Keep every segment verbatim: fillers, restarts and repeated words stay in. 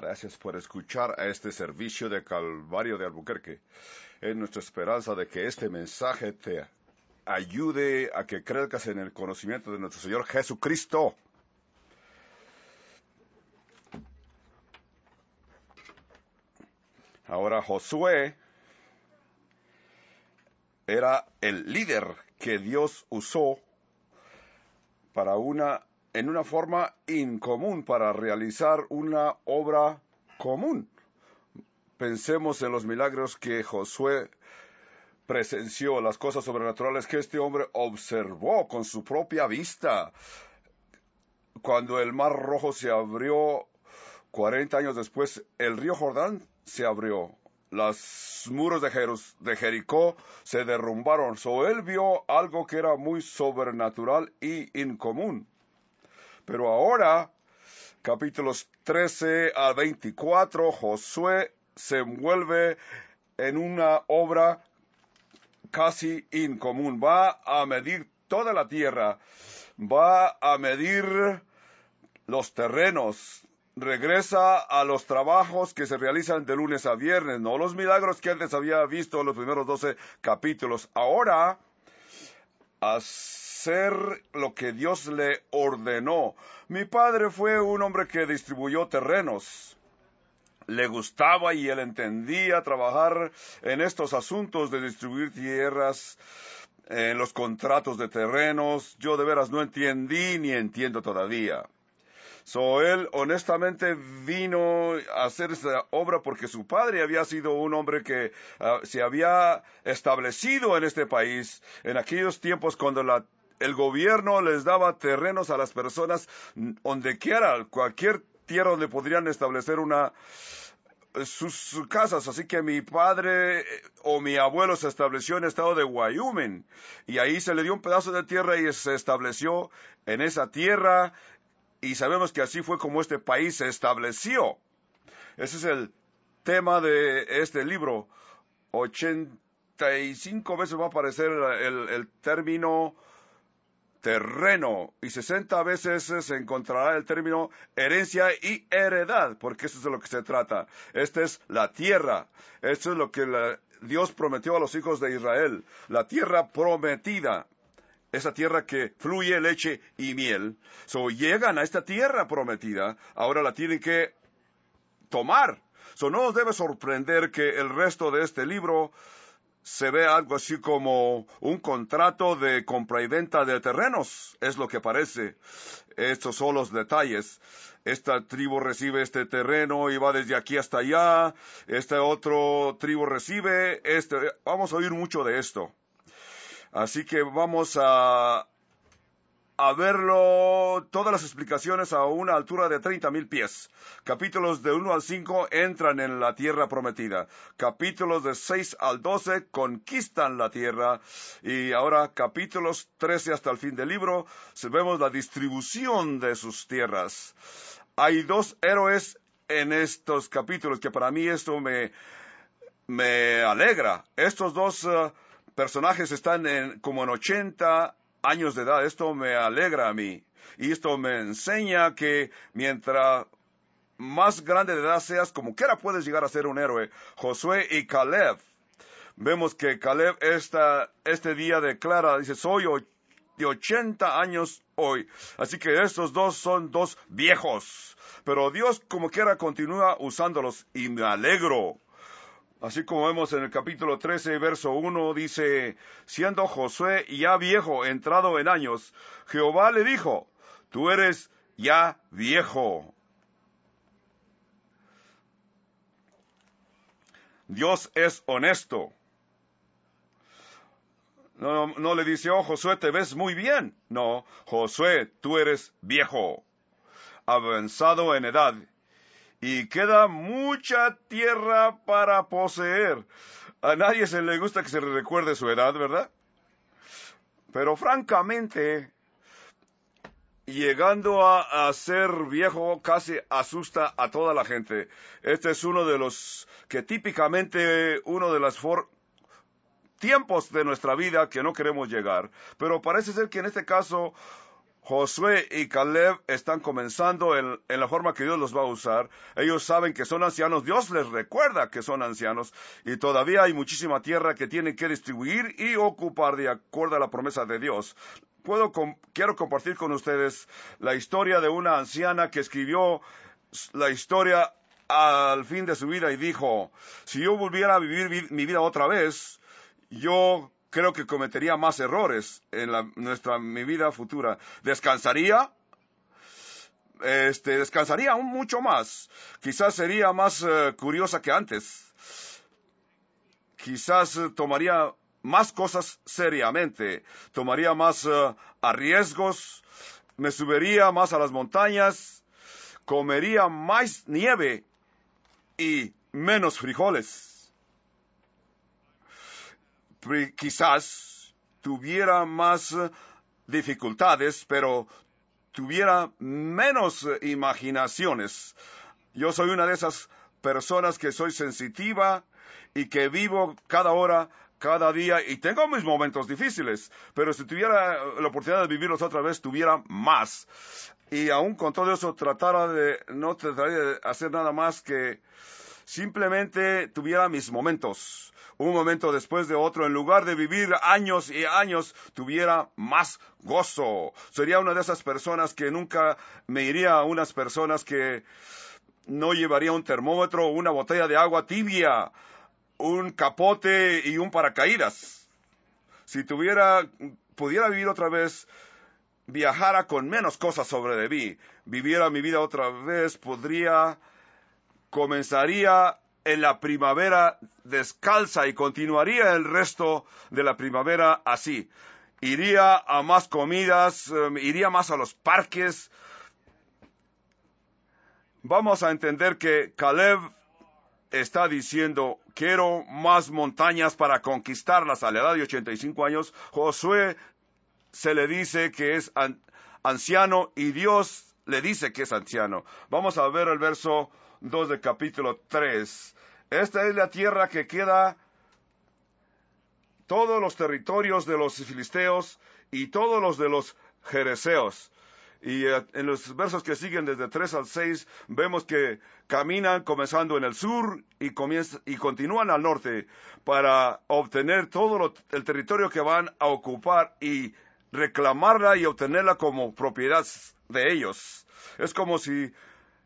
Gracias por escuchar a este servicio de Calvario de Albuquerque. Es nuestra esperanza de que este mensaje te ayude a que crezcas en el conocimiento de nuestro Señor Jesucristo. Ahora Josué era el líder que Dios usó para una, en una forma incomún para realizar una obra común. Pensemos en los milagros que Josué presenció, las cosas sobrenaturales que este hombre observó con su propia vista. Cuando el Mar Rojo se abrió, cuarenta años después, el río Jordán se abrió. Los muros de, Jerus, de Jericó se derrumbaron. So, él vio algo que era muy sobrenatural y incomún. Pero ahora, capítulos trece a veinticuatro, Josué se envuelve en una obra casi incomún. Va a medir toda la tierra. Va a medir los terrenos. Regresa a los trabajos que se realizan de lunes a viernes, no los milagros que antes había visto en los primeros doce capítulos. Ahora, hacer lo que Dios le ordenó. Mi padre fue un hombre que distribuyó terrenos. Le gustaba y él entendía trabajar en estos asuntos de distribuir tierras, en los contratos de terrenos. Yo de veras no entendí ni entiendo todavía. So, él honestamente vino a hacer esta obra porque su padre había sido un hombre que uh, se había establecido en este país en aquellos tiempos cuando la, el gobierno les daba terrenos a las personas donde quiera, cualquier tierra donde podrían establecer una sus, sus casas. Así que mi padre o mi abuelo se estableció en el estado de Wyoming y ahí se le dio un pedazo de tierra y se estableció en esa tierra. Y sabemos que así fue como este país se estableció. Ese es el tema de este libro. ochenta y cinco veces va a aparecer el, el término terreno y sesenta veces se encontrará el término herencia y heredad, porque eso es de lo que se trata. Esta es la tierra. Esto es lo que la, Dios prometió a los hijos de Israel. La tierra prometida. Esa tierra que fluye leche y miel. So, llegan a esta tierra prometida, ahora la tienen que tomar. So, no nos debe sorprender que el resto de este libro se ve algo así como un contrato de compra y venta de terrenos. Es lo que parece. Estos son los detalles. Esta tribu recibe este terreno y va desde aquí hasta allá. Este otro tribu recibe este. Vamos a oír mucho de esto. Así que vamos a, a verlo, todas las explicaciones a una altura de treinta mil pies. Capítulos de uno al cinco entran en la tierra prometida. Capítulos de seis al doce conquistan la tierra. Y ahora capítulos trece hasta el fin del libro, vemos la distribución de sus tierras. Hay dos héroes en estos capítulos que para mí esto me, me alegra. Estos dos Uh, personajes están en, como en ochenta años de edad. Esto me alegra a mí. Y esto me enseña que mientras más grande de edad seas, como quiera puedes llegar a ser un héroe. Josué y Caleb. Vemos que Caleb esta, este día declara, dice, soy de ochenta años hoy. Así que estos dos son dos viejos. Pero Dios como quiera continúa usándolos y me alegro. Así como vemos en el capítulo trece, verso uno, dice, siendo Josué ya viejo, entrado en años, Jehová le dijo, tú eres ya viejo. Dios es honesto. No, no le dice, oh, Josué, te ves muy bien. No, Josué, tú eres viejo, avanzado en edad. Y queda mucha tierra para poseer. A nadie se le gusta que se le recuerde su edad, ¿verdad? Pero francamente, llegando a, a ser viejo casi asusta a toda la gente. Este es uno de los que típicamente, uno de los for- tiempos de nuestra vida que no queremos llegar. Pero parece ser que en este caso Josué y Caleb están comenzando en, en la forma que Dios los va a usar. Ellos saben que son ancianos. Dios les recuerda que son ancianos. Y todavía hay muchísima tierra que tienen que distribuir y ocupar de acuerdo a la promesa de Dios. Puedo, com- quiero compartir con ustedes la historia de una anciana que escribió la historia al fin de su vida y dijo, si yo volviera a vivir vi- mi vida otra vez, yo creo que cometería más errores en la, nuestra, mi vida futura. Descansaría, este, descansaría aún mucho más. Quizás sería más uh, curiosa que antes. Quizás uh, tomaría más cosas seriamente. Tomaría más uh, a riesgos. Me subiría más a las montañas. Comería más nieve y menos frijoles. Quizás tuviera más dificultades, pero tuviera menos imaginaciones. Yo soy una de esas personas que soy sensitiva y que vivo cada hora, cada día, y tengo mis momentos difíciles, pero si tuviera la oportunidad de vivirlos otra vez, tuviera más. Y aún con todo eso, tratara de, no trataría de hacer nada más que simplemente tuviera mis momentos. Un momento después de otro, en lugar de vivir años y años, tuviera más gozo. Sería una de esas personas que nunca me iría a unas personas que no llevaría un termómetro, una botella de agua tibia, un capote y un paracaídas. Si tuviera, pudiera vivir otra vez, viajara con menos cosas sobre de mí, viviera mi vida otra vez, podría, comenzaría en la primavera descalza y continuaría el resto de la primavera así. Iría a más comidas, um, iría más a los parques. Vamos a entender que Caleb está diciendo, quiero más montañas para conquistarlas a la edad de ochenta y cinco años. Josué se le dice que es an- anciano y Dios le dice que es anciano. Vamos a ver el verso dos del capítulo tres. Esta es la tierra que queda, todos los territorios de los filisteos y todos los de los jereseos. Y eh, en los versos que siguen desde tres al seis vemos que caminan comenzando en el sur y, comienza, y continúan al norte para obtener todo lo, el territorio que van a ocupar y reclamarla y obtenerla como propiedad de ellos. Es como si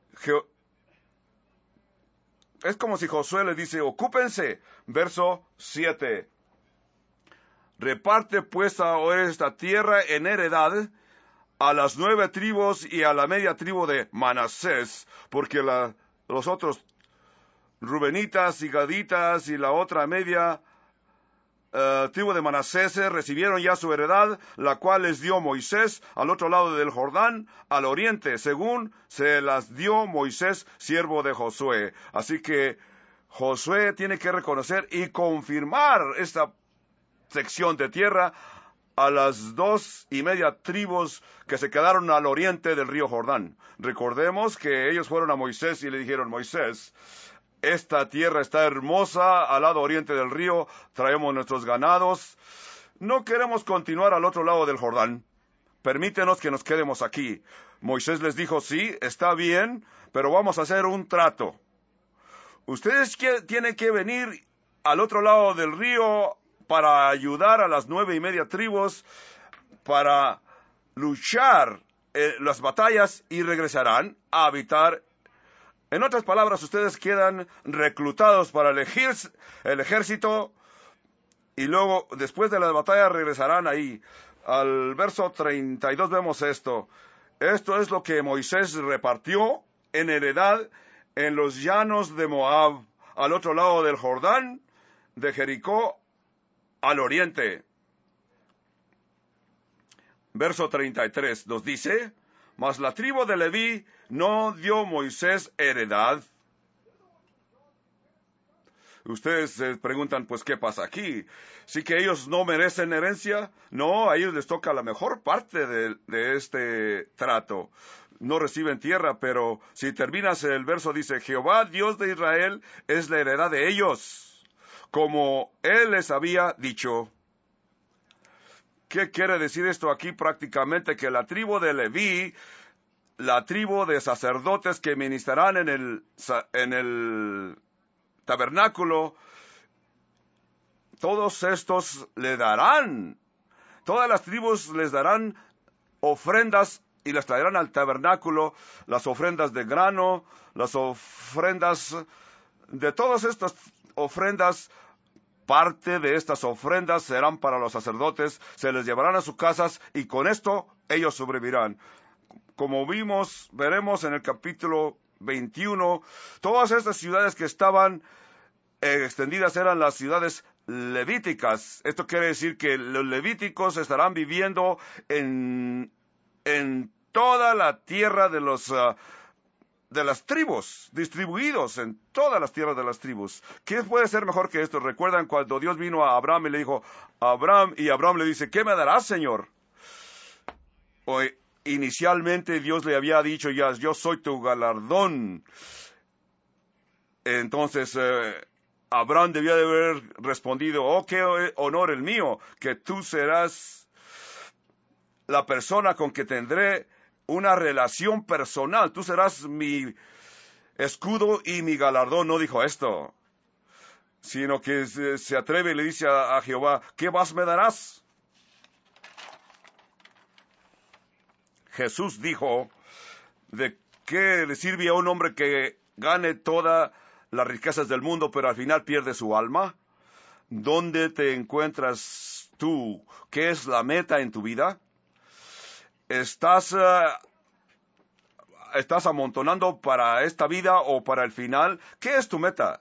Es como si Josué le dice, ocúpense. Verso siete. Reparte pues ahora esta tierra en heredad a las nueve tribus y a la media tribu de Manasés, porque la, los otros Rubenitas y Gaditas y la otra media Uh, tribu de Manasés recibieron ya su heredad, la cual les dio Moisés al otro lado del Jordán, al oriente, según se las dio Moisés, siervo de Josué. Así que Josué tiene que reconocer y confirmar esta sección de tierra a las dos y media tribus que se quedaron al oriente del río Jordán. Recordemos que ellos fueron a Moisés y le dijeron, Moisés, esta tierra está hermosa al lado oriente del río, traemos nuestros ganados, no queremos continuar al otro lado del Jordán, permítenos que nos quedemos aquí. Moisés les dijo, sí, está bien, pero vamos a hacer un trato. Ustedes que, tienen que venir al otro lado del río para ayudar a las nueve y media tribus, para luchar eh, las batallas y regresarán a habitar. En otras palabras, ustedes quedan reclutados para el, ejército, el ejército y luego, después de la batalla, regresarán ahí. Al verso treinta y dos vemos esto. Esto es lo que Moisés repartió en heredad en los llanos de Moab, al otro lado del Jordán, de Jericó al oriente. Verso treinta y tres nos dice, mas la tribu de Leví no dio Moisés heredad. Ustedes se preguntan, pues, ¿qué pasa aquí? ¿Sí que ellos no merecen herencia? No, a ellos les toca la mejor parte de, de este trato. No reciben tierra, pero si terminas el verso dice, Jehová, Dios de Israel, es la heredad de ellos, como Él les había dicho. ¿Qué quiere decir esto aquí? Prácticamente que la tribu de Leví, la tribu de sacerdotes que ministrarán en el, en el tabernáculo, todos estos le darán, todas las tribus les darán ofrendas y las traerán al tabernáculo, las ofrendas de grano, las ofrendas de todas estas ofrendas. Parte de estas ofrendas serán para los sacerdotes, se les llevarán a sus casas y con esto ellos sobrevivirán. Como vimos, veremos en el capítulo veintiuno, todas estas ciudades que estaban eh, extendidas eran las ciudades levíticas. Esto quiere decir que los levíticos estarán viviendo en, en toda la tierra de los uh, de las tribus, distribuidos en todas las tierras de las tribus. ¿Qué puede ser mejor que esto? ¿Recuerdan cuando Dios vino a Abraham y le dijo, Abraham, y Abraham le dice, ¿qué me darás, Señor? O, inicialmente Dios le había dicho ya, yo soy tu galardón. Entonces, eh, Abraham debía de haber respondido, oh, qué honor el mío, que tú serás la persona con que tendré una relación personal. Tú serás mi escudo y mi galardón. No dijo esto, sino que se, se atreve y le dice a, a Jehová, ¿qué más me darás? Jesús dijo, ¿de qué le sirve a un hombre que gane todas las riquezas del mundo, pero al final pierde su alma? ¿Dónde te encuentras tú? ¿Qué es la meta en tu vida? ¿Estás, uh, ¿Estás amontonando para esta vida o para el final? ¿Qué es tu meta?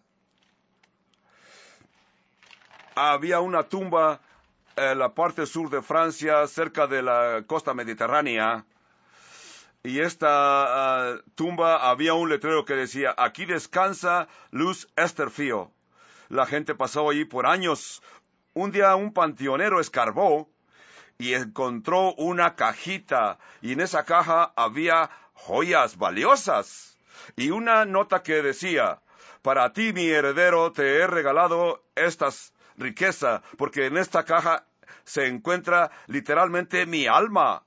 Había una tumba en la parte sur de Francia, cerca de la costa mediterránea, y esta uh, tumba había un letrero que decía, aquí descansa Luz Esterfio. La gente pasó allí por años. Un día un panteonero escarbó y encontró una cajita, y en esa caja había joyas valiosas, y una nota que decía, para ti, mi heredero, te he regalado estas riquezas, porque en esta caja se encuentra literalmente mi alma.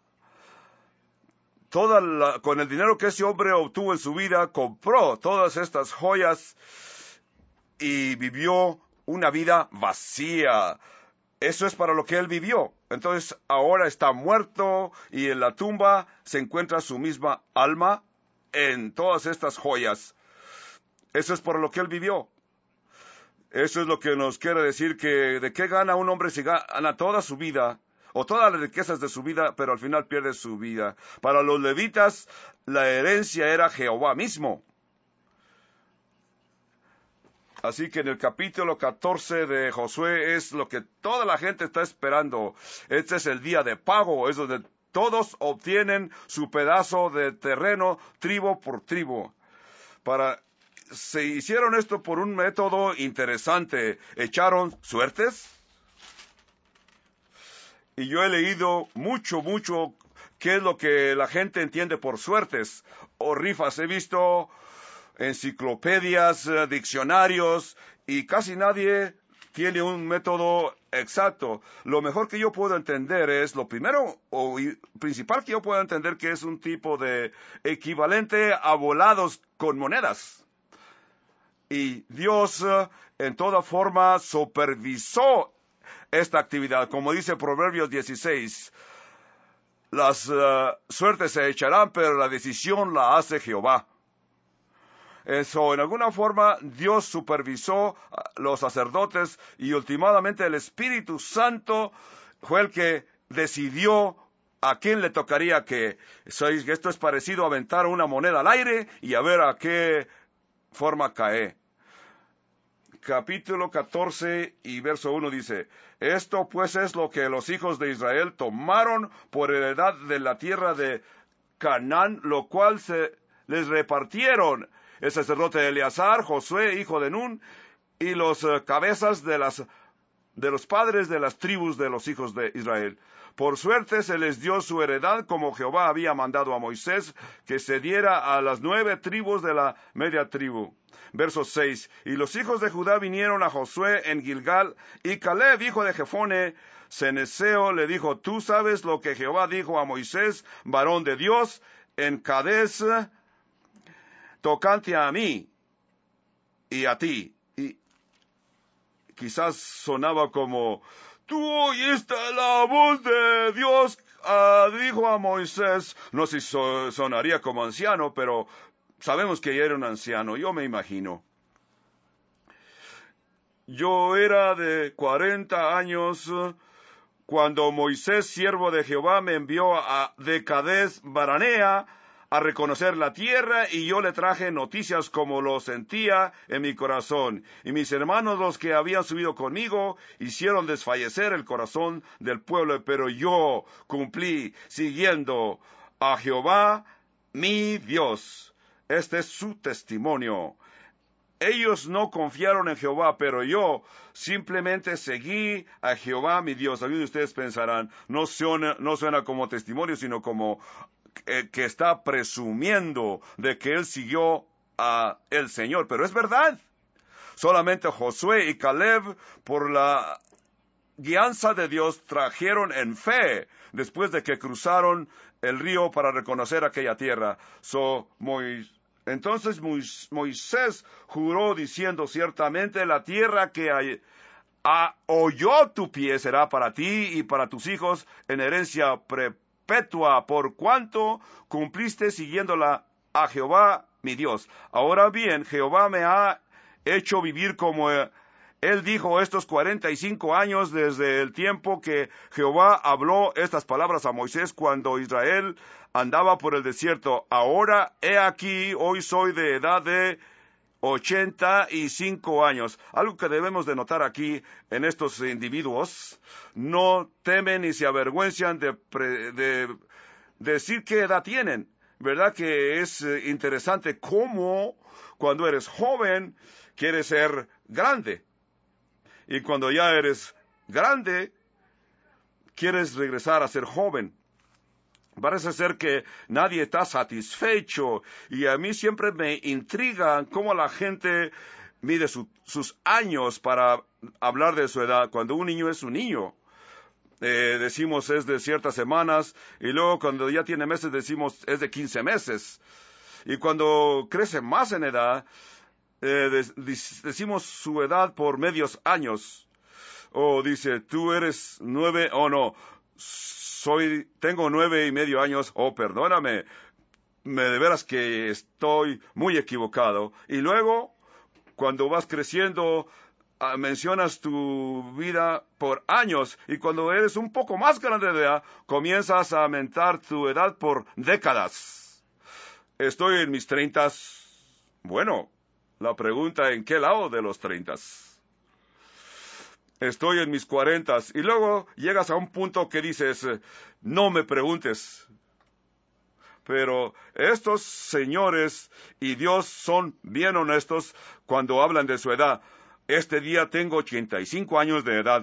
Toda la, con el dinero que ese hombre obtuvo en su vida, compró todas estas joyas y vivió una vida vacía. Eso es para lo que él vivió. Entonces ahora está muerto y en la tumba se encuentra su misma alma en todas estas joyas. Eso es por lo que él vivió. Eso es lo que nos quiere decir, que de qué gana un hombre si gana toda su vida o todas las riquezas de su vida, pero al final pierde su vida. Para los levitas la herencia era Jehová mismo. Así que en el capítulo catorce de Josué es lo que toda la gente está esperando. Este es el día de pago, es donde todos obtienen su pedazo de terreno, tribu por tribu. Para, se hicieron esto por un método interesante. Echaron suertes. Y yo he leído mucho, mucho qué es lo que la gente entiende por suertes o rifas. He visto enciclopedias, diccionarios, y casi nadie tiene un método exacto. Lo mejor que yo puedo entender es, lo primero o principal que yo puedo entender, que es un tipo de equivalente a volados con monedas. Y Dios en toda forma supervisó esta actividad. Como dice Proverbios dieciséis, las uh, suertes se echarán, pero la decisión la hace Jehová. Eso, en alguna forma, Dios supervisó a los sacerdotes y últimamente el Espíritu Santo fue el que decidió a quién le tocaría que. Esto es parecido a aventar una moneda al aire y a ver a qué forma cae. Capítulo catorce y verso uno dice, esto pues es lo que los hijos de Israel tomaron por heredad de la tierra de Canaán, lo cual se les repartieron el sacerdote Eleazar, Josué, hijo de Nun, y los uh, cabezas de las de los padres de las tribus de los hijos de Israel. Por suerte se les dio su heredad, como Jehová había mandado a Moisés, que se diera a las nueve tribus de la media tribu. Verso seis. Y los hijos de Judá vinieron a Josué en Gilgal, y Caleb, hijo de Jefone, ceneseo, le dijo: Tú sabes lo que Jehová dijo a Moisés, varón de Dios, en Cades, tocante a mí y a ti. Y quizás sonaba como: Tú oíste la voz de Dios, uh, dijo a Moisés. No sé si so, sonaría como anciano, pero sabemos que era un anciano, yo me imagino. Yo era de cuarenta años cuando Moisés, siervo de Jehová, me envió a de Cades Baranea a reconocer la tierra, y yo le traje noticias como lo sentía en mi corazón. Y mis hermanos, los que habían subido conmigo, hicieron desfallecer el corazón del pueblo, pero yo cumplí siguiendo a Jehová, mi Dios. Este es su testimonio. Ellos no confiaron en Jehová, pero yo simplemente seguí a Jehová, mi Dios. Algunos de ustedes pensarán, no suena, no suena como testimonio, sino como eh, que está presumiendo de que él siguió a el Señor. Pero es verdad. Solamente Josué y Caleb, por la guianza de Dios, trajeron en fe después de que cruzaron el río para reconocer aquella tierra. So, Moisés Entonces Moisés juró diciendo: ciertamente la tierra que hay, a, oyó tu pie será para ti y para tus hijos en herencia perpetua, por cuanto cumpliste siguiéndola a Jehová mi Dios. Ahora bien, Jehová me ha hecho vivir como él dijo estos cuarenta y cinco años, desde el tiempo que Jehová habló estas palabras a Moisés cuando Israel andaba por el desierto. Ahora, he aquí, hoy soy de edad de ochenta y cinco años. Algo que debemos de notar aquí en estos individuos: no temen ni se avergüenzan de, pre, de decir qué edad tienen. ¿Verdad que es interesante cómo cuando eres joven quieres ser grande? Y cuando ya eres grande, quieres regresar a ser joven. Parece ser que nadie está satisfecho, y a mí siempre me intriga cómo la gente mide su, sus años para hablar de su edad. Cuando un niño es un niño, eh, decimos es de ciertas semanas, y luego cuando ya tiene meses decimos es de quince meses. Y cuando crece más en edad, Eh, de, de, decimos su edad por medios años. O oh, dice, tú eres nueve, o oh, no, soy, tengo nueve y medio años, o oh, perdóname, me de veras que estoy muy equivocado. Y luego, cuando vas creciendo, uh, mencionas tu vida por años, y cuando eres un poco más grande de edad, comienzas a aumentar tu edad por décadas. Estoy en mis treintas, bueno, la pregunta: ¿en qué lado de los treintas? Estoy en mis cuarentas. Y luego llegas a un punto que dices: no me preguntes. Pero estos señores y Dios son bien honestos cuando hablan de su edad. Este día tengo ochenta y cinco años de edad.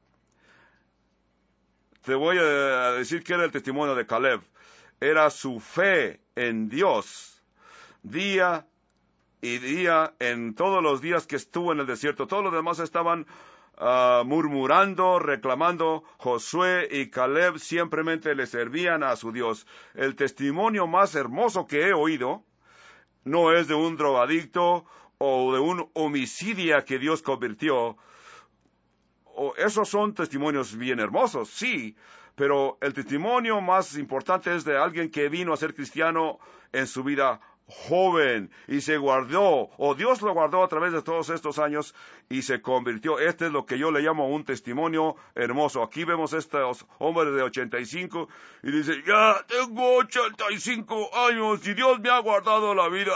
Te voy a decir que era el testimonio de Caleb. Era su fe en Dios. Día y día, en todos los días que estuvo en el desierto. Todos los demás estaban uh, murmurando, reclamando. Josué y Caleb simplemente le servían a su Dios. El testimonio más hermoso que he oído no es de un drogadicto o de un homicidio que Dios convirtió. O, esos son testimonios bien hermosos, sí, pero el testimonio más importante es de alguien que vino a ser cristiano en su vida joven y se guardó, o Dios lo guardó a través de todos estos años y se convirtió. Este es lo que yo le llamo un testimonio hermoso. Aquí vemos estos hombres de ochenta y cinco y dice: ya tengo ochenta y cinco años y Dios me ha guardado la vida.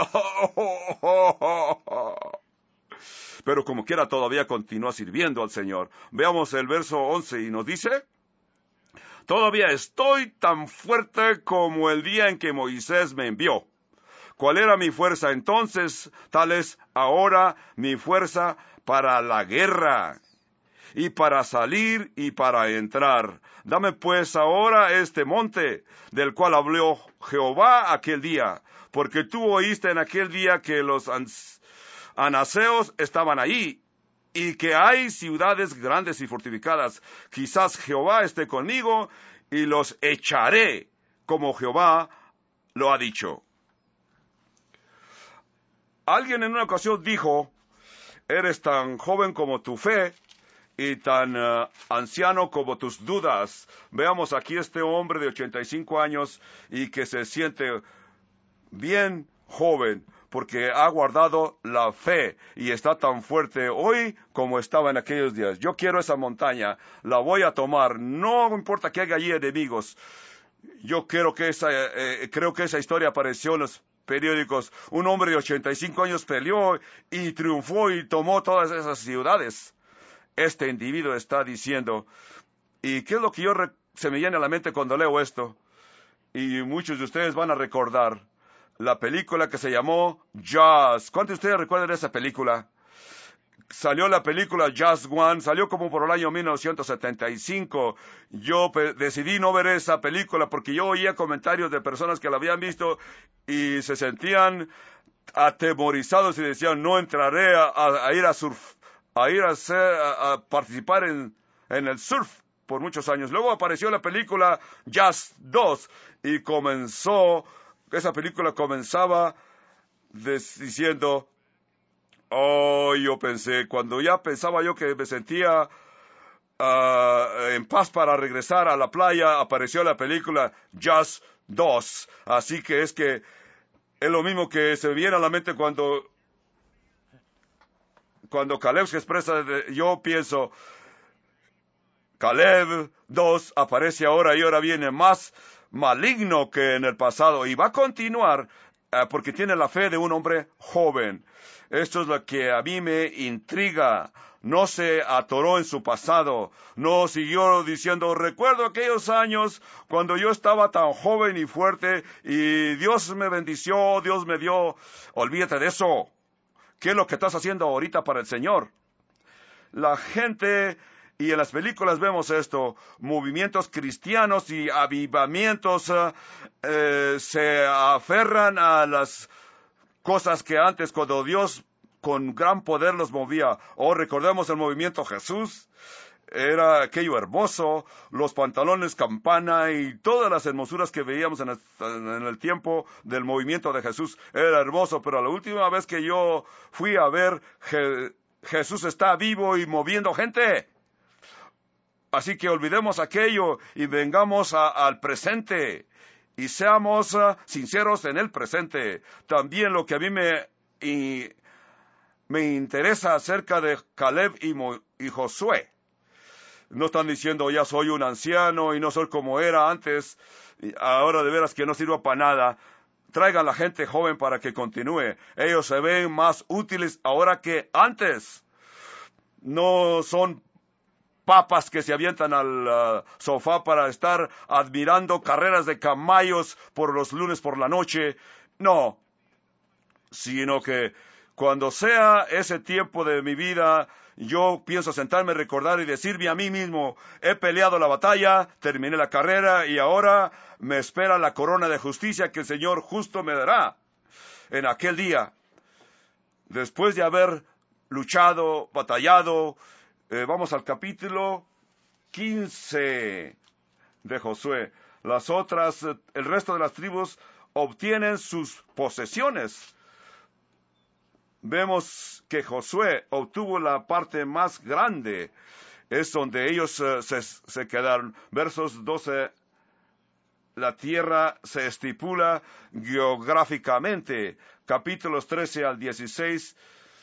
Pero como quiera todavía continúa sirviendo al Señor. Veamos el verso once y nos dice: todavía estoy tan fuerte como el día en que Moisés me envió. ¿Cuál era mi fuerza entonces? Tal es ahora mi fuerza para la guerra. y para salir y para entrar. Dame pues ahora este monte, del cual habló Jehová aquel día, porque tú oíste en aquel día que los anaseos estaban ahí, y que hay ciudades grandes y fortificadas. Quizás Jehová esté conmigo, y los echaré, como Jehová lo ha dicho. Alguien en una ocasión dijo, eres tan joven como tu fe, y tan uh, anciano como tus dudas. Veamos aquí este hombre de ochenta y cinco años, y que se siente bien joven, porque ha guardado la fe y está tan fuerte hoy como estaba en aquellos días. Yo quiero esa montaña, la voy a tomar, no importa que haya allí enemigos. Yo creo que esa, eh, creo que esa historia apareció en los periódicos. Un hombre de ochenta y cinco años peleó y triunfó y tomó todas esas ciudades. Este individuo está diciendo, ¿y qué es lo que yo re- se me viene a la mente cuando leo esto? Y muchos de ustedes van a recordar la película que se llamó Jaws. ¿Cuántos de ustedes recuerdan esa película? Salió la película Jaws One, salió como por el año mil novecientos setenta y cinco. Yo pe- decidí no ver esa película porque yo oía comentarios de personas que la habían visto y se sentían atemorizados y decían, no entraré a, a- a ir a surf, a ir a, hacer, a, a participar en, en el surf por muchos años. Luego apareció la película Jaws dos y comenzó, esa película comenzaba des, diciendo, oh, yo pensé, cuando ya pensaba yo que me sentía uh, en paz para regresar a la playa, apareció la película Jaws dos. Así que es que es lo mismo que se me viene a la mente cuando, cuando Caleb se expresa, yo pienso, Caleb dos aparece ahora y ahora viene más maligno que en el pasado y va a continuar uh, porque tiene la fe de un hombre joven. Esto es lo que a mí me intriga. No se atoró en su pasado, no siguió diciendo, recuerdo aquellos años cuando yo estaba tan joven y fuerte y Dios me bendició, Dios me dio. Olvídate de eso. ¿Qué es lo que estás haciendo ahorita para el Señor? La gente, y en las películas vemos esto, movimientos cristianos y avivamientos uh, eh, se aferran a las cosas que antes cuando Dios con gran poder los movía. Oh, recordemos el movimiento Jesús. Era aquello hermoso, los pantalones campana y todas las hermosuras que veíamos en el, en el tiempo del movimiento de Jesús. Era hermoso, pero la última vez que yo fui a ver, Je- Jesús está vivo y moviendo gente. Así que olvidemos aquello y vengamos a, al presente. Y seamos uh, sinceros en el presente. También lo que a mí me, y, me interesa acerca de Caleb y, Mo, y Josué. No están diciendo, ya soy un anciano y no soy como era antes. Ahora de veras que no sirvo para nada. Traigan la gente joven para que continúe. Ellos se ven más útiles ahora que antes. No son papas que se avientan al uh, sofá para estar admirando carreras de caballos por los lunes por la noche. No, sino que cuando sea ese tiempo de mi vida, yo pienso sentarme, recordar y decirme a mí mismo, he peleado la batalla, terminé la carrera y ahora me espera la corona de justicia que el Señor justo me dará en aquel día. Después de haber luchado, batallado, Eh, vamos al capítulo quince de Josué. Las otras, el resto de las tribus obtienen sus posesiones. Vemos que Josué obtuvo la parte más grande. Es donde ellos uh, se, se quedaron. Versos doce. La tierra se estipula geográficamente. Capítulos trece al dieciséis.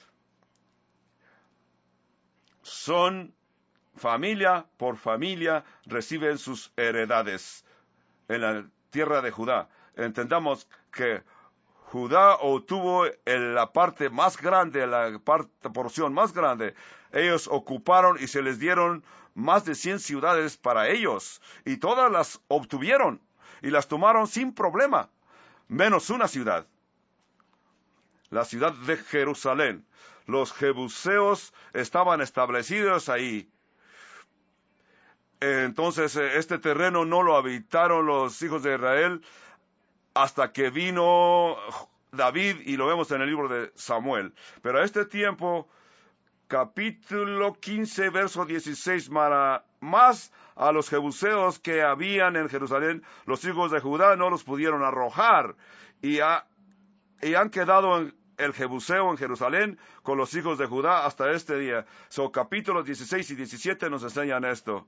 Son familia por familia, reciben sus heredades en la tierra de Judá. Entendamos que Judá obtuvo en la parte más grande, la parte, porción más grande. Ellos ocuparon y se les dieron más de cien ciudades para ellos. Y todas las obtuvieron y las tomaron sin problema, menos una ciudad. La ciudad de Jerusalén. Los jebuseos estaban establecidos ahí. Entonces este terreno no lo habitaron los hijos de Israel hasta que vino David, y lo vemos en el libro de Samuel. Pero a este tiempo, capítulo quince, verso dieciséis, más a los jebuseos que habían en Jerusalén, los hijos de Judá no los pudieron arrojar, y, ha, y han quedado en el jebuseo en Jerusalén con los hijos de Judá hasta este día. So, capítulos dieciséis y diecisiete nos enseñan esto.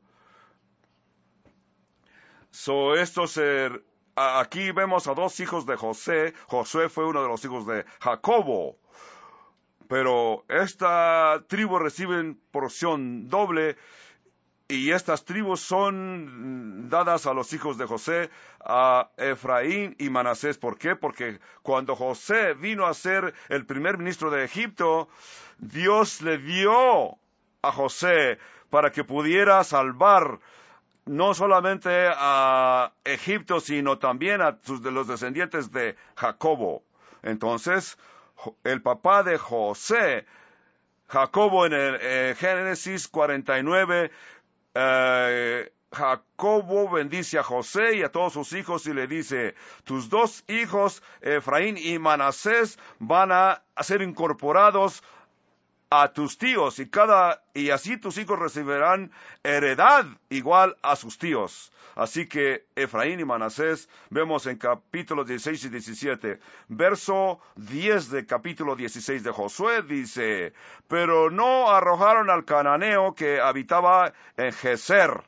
So, estos, eh, aquí vemos a dos hijos de José. Josué fue uno de los hijos de Jacobo. Pero esta tribu reciben porción doble, y estas tribus son dadas a los hijos de José, a Efraín y Manasés. ¿Por qué? Porque cuando José vino a ser el primer ministro de Egipto, Dios le dio a José para que pudiera salvar no solamente a Egipto, sino también a sus, de los descendientes de Jacobo. Entonces, el papá de José, Jacobo, en el eh, Génesis cuarenta y nueve, eh, Jacobo bendice a José y a todos sus hijos y le dice: tus dos hijos, Efraín y Manasés, van a ser incorporados a tus tíos, y cada y así tus hijos recibirán heredad igual a sus tíos. Así que Efraín y Manasés, vemos en capítulos dieciséis y diecisiete. Verso diez de capítulo dieciséis de Josué dice: pero no arrojaron al cananeo que habitaba en Geser.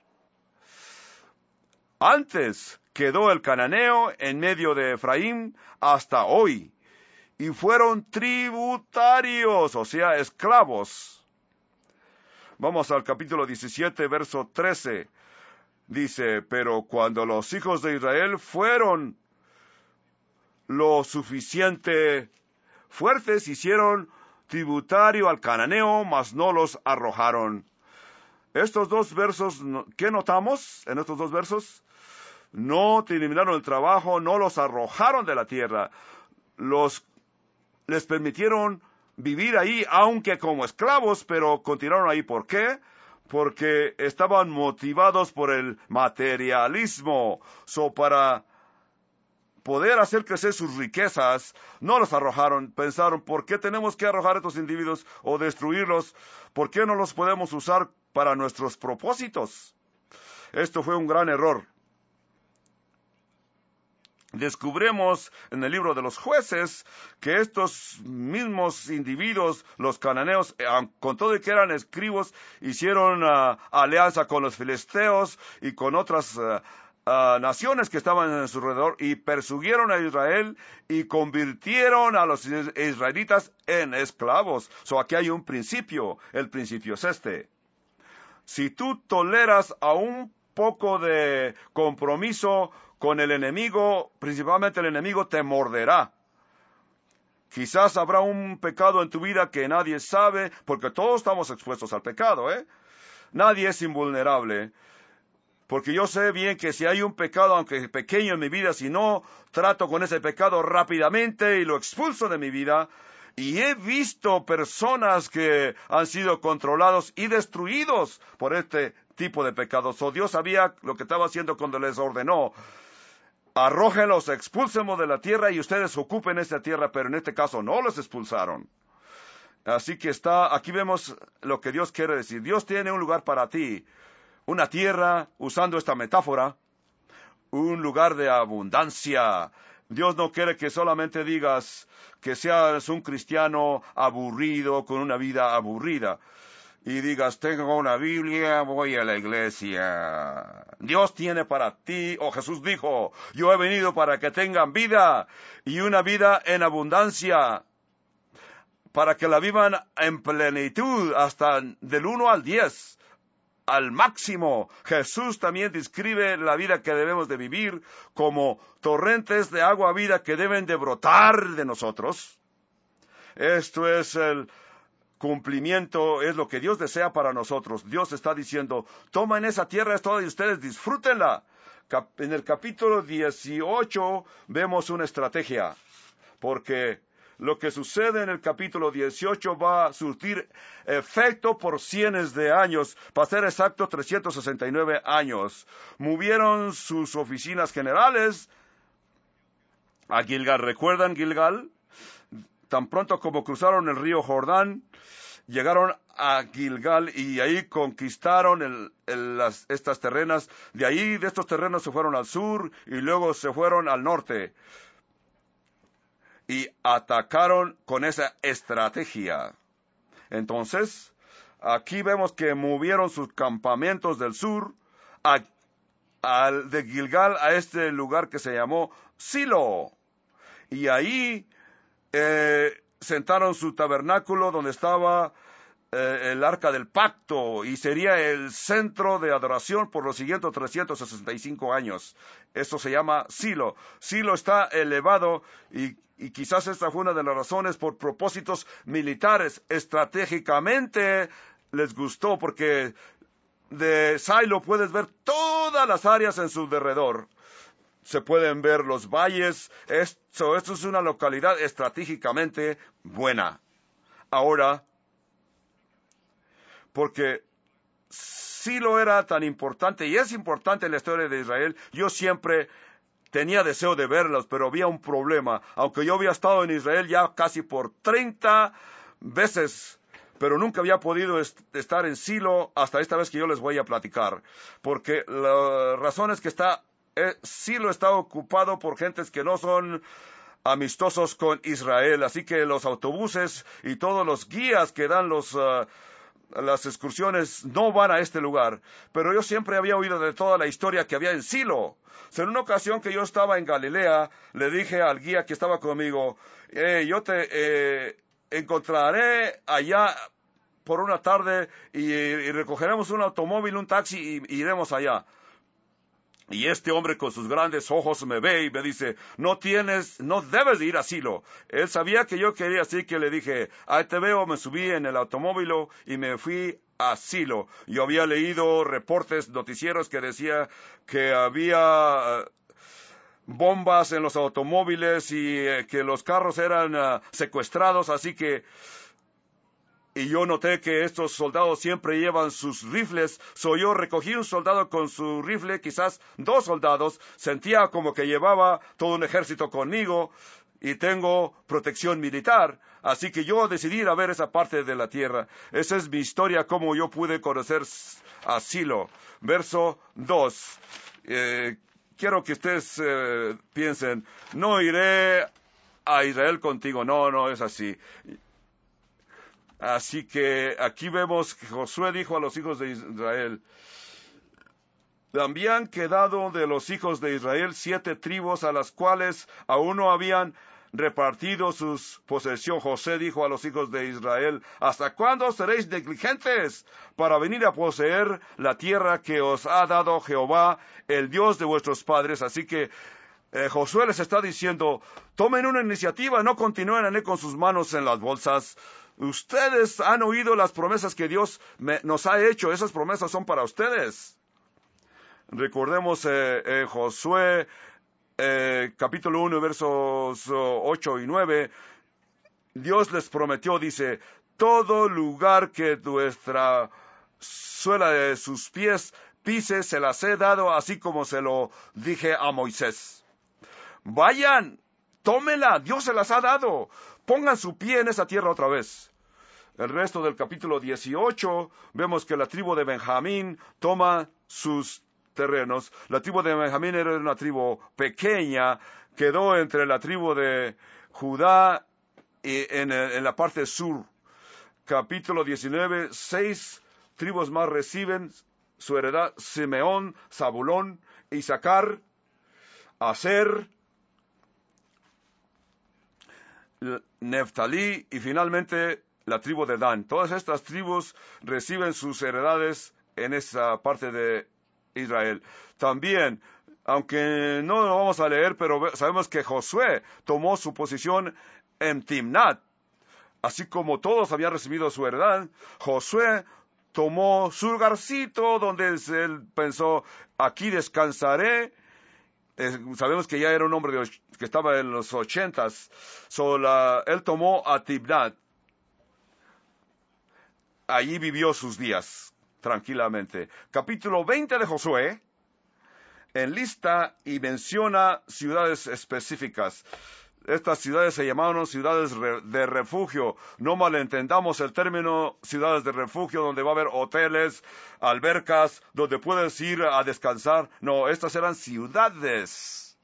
Antes quedó el cananeo en medio de Efraín hasta hoy, y fueron tributarios, o sea, esclavos. Vamos al capítulo diecisiete, verso trece. Dice: pero cuando los hijos de Israel fueron lo suficiente fuertes, hicieron tributario al cananeo, mas no los arrojaron. Estos dos versos, ¿qué notamos en estos dos versos? No terminaron el trabajo, no los arrojaron de la tierra. Los les permitieron vivir ahí, aunque como esclavos, pero continuaron ahí. ¿Por qué? Porque estaban motivados por el materialismo. So, para poder hacer crecer sus riquezas, no los arrojaron. Pensaron: ¿por qué tenemos que arrojar a estos individuos o destruirlos? ¿Por qué no los podemos usar para nuestros propósitos? Esto fue un gran error. Descubrimos en el libro de los Jueces que estos mismos individuos, los cananeos, con todo y que eran escribos, hicieron uh, alianza con los filisteos y con otras uh, uh, naciones que estaban en su alrededor, y persiguieron a Israel y convirtieron a los israelitas en esclavos. So, aquí hay un principio. El principio es este: si tú toleras a un poco de compromiso con el enemigo, principalmente el enemigo te morderá. Quizás habrá un pecado en tu vida que nadie sabe, porque todos estamos expuestos al pecado, ¿eh? Nadie es invulnerable. Porque yo sé bien que si hay un pecado, aunque pequeño en mi vida, si no trato con ese pecado rápidamente y lo expulso de mi vida, y he visto personas que han sido controlados y destruidos por este tipo de pecados. So, Dios sabía lo que estaba haciendo cuando les ordenó: arrójenlos, expúlsenlos de la tierra y ustedes ocupen esta tierra, pero en este caso no los expulsaron. Así que está, aquí vemos lo que Dios quiere decir. Dios tiene un lugar para ti, una tierra, usando esta metáfora, un lugar de abundancia. Dios no quiere que solamente digas que seas un cristiano aburrido, con una vida aburrida, y digas: tengo una Biblia, voy a la iglesia. Dios tiene para ti, o Jesús dijo: yo he venido para que tengan vida, y una vida en abundancia, para que la vivan en plenitud, hasta del uno al diez, al máximo. Jesús también describe la vida que debemos de vivir como torrentes de agua vida que deben de brotar de nosotros. Esto es el cumplimiento, es lo que Dios desea para nosotros. Dios está diciendo: tomen esa tierra, es toda, y ustedes disfrútenla. Cap- en el capítulo dieciocho vemos una estrategia, porque lo que sucede en el capítulo dieciocho va a surtir efecto por cientos de años, para ser exacto trescientos sesenta y nueve años. Movieron sus oficinas generales a Gilgal. ¿Recuerdan Gilgal? Tan pronto como cruzaron el río Jordán, llegaron a Gilgal y ahí conquistaron el, el, las, estas terrenas. De ahí, de estos terrenos, se fueron al sur y luego se fueron al norte. Y atacaron con esa estrategia. Entonces, aquí vemos que movieron sus campamentos del sur a, a, de Gilgal a este lugar que se llamó Silo. Y ahí eh, sentaron su tabernáculo donde estaba eh, el arca del pacto, y sería el centro de adoración por los siguientes trescientos sesenta y cinco años. Esto se llama Silo. Silo está elevado y Y quizás esta fue una de las razones por propósitos militares. Estratégicamente les gustó porque de Silo puedes ver todas las áreas en su derredor. Se pueden ver los valles. Esto, esto es una localidad estratégicamente buena. Ahora, porque Silo era tan importante y es importante en la historia de Israel, yo siempre tenía deseo de verlos, pero había un problema. Aunque yo había estado en Israel ya casi por treinta veces, pero nunca había podido est- estar en Silo hasta esta vez que yo les voy a platicar. Porque la razón es que está, eh, Silo está ocupado por gentes que no son amistosos con Israel. Así que los autobuses y todos los guías que dan los... Uh, las excursiones no van a este lugar, pero yo siempre había oído de toda la historia que había en Silo. En una ocasión que yo estaba en Galilea, le dije al guía que estaba conmigo, eh, yo te eh, encontraré allá por una tarde y, y recogeremos un automóvil, un taxi y, y iremos allá. Y este hombre con sus grandes ojos me ve y me dice, no tienes, no debes de ir a Silo. Él sabía que yo quería, así que le dije, ahí te veo. Me subí en el automóvil y me fui a Silo. Yo había leído reportes noticieros que decía que había bombas en los automóviles y eh, que los carros eran uh, secuestrados, así que y yo noté que estos soldados siempre llevan sus rifles. So yo recogí un soldado con su rifle, quizás dos soldados. Sentía como que llevaba todo un ejército conmigo y tengo protección militar. Así que yo decidí ir a ver esa parte de la tierra. Esa es mi historia, cómo yo pude conocer a Silo. Verso dos. Eh, quiero que ustedes eh, piensen, no iré a Israel contigo. No, no es así. Así que aquí vemos que Josué dijo a los hijos de Israel, habían quedado de los hijos de Israel siete tribus a las cuales aún no habían repartido sus posesión. José dijo a los hijos de Israel, ¿hasta cuándo seréis negligentes para venir a poseer la tierra que os ha dado Jehová, el Dios de vuestros padres? Así que eh, Josué les está diciendo, tomen una iniciativa, no continúen con sus manos en las bolsas. Ustedes han oído las promesas que Dios me, nos ha hecho. Esas promesas son para ustedes. Recordemos eh, eh, Josué eh, capítulo uno versos ocho y nueve. Dios les prometió, dice, todo lugar que vuestra suela de sus pies pise se las he dado, así como se lo dije a Moisés. Vayan, tómenla, Dios se las ha dado. Pongan su pie en esa tierra otra vez. El resto del capítulo dieciocho, vemos que la tribu de Benjamín toma sus terrenos. La tribu de Benjamín era una tribu pequeña, quedó entre la tribu de Judá y en, en la parte sur. Capítulo diecinueve, seis tribus más reciben su heredad: Simeón, Zabulón, Isaacar, Aser, Neftalí y finalmente la tribu de Dan. Todas estas tribus reciben sus heredades en esa parte de Israel. También, aunque no lo vamos a leer, pero sabemos que Josué tomó su posición en Timnat. Así como todos habían recibido su heredad, Josué tomó su lugarcito donde él pensó, aquí descansaré eh, sabemos que ya era un hombre de, que estaba en los ochentas. So, la, él tomó a Tibnat. Allí vivió sus días tranquilamente. Capítulo veinte de Josué enlista y menciona ciudades específicas. Estas ciudades se llamaron ciudades de refugio. No malentendamos el término ciudades de refugio, donde va a haber hoteles, albercas, donde puedes ir a descansar. No, estas eran ciudades.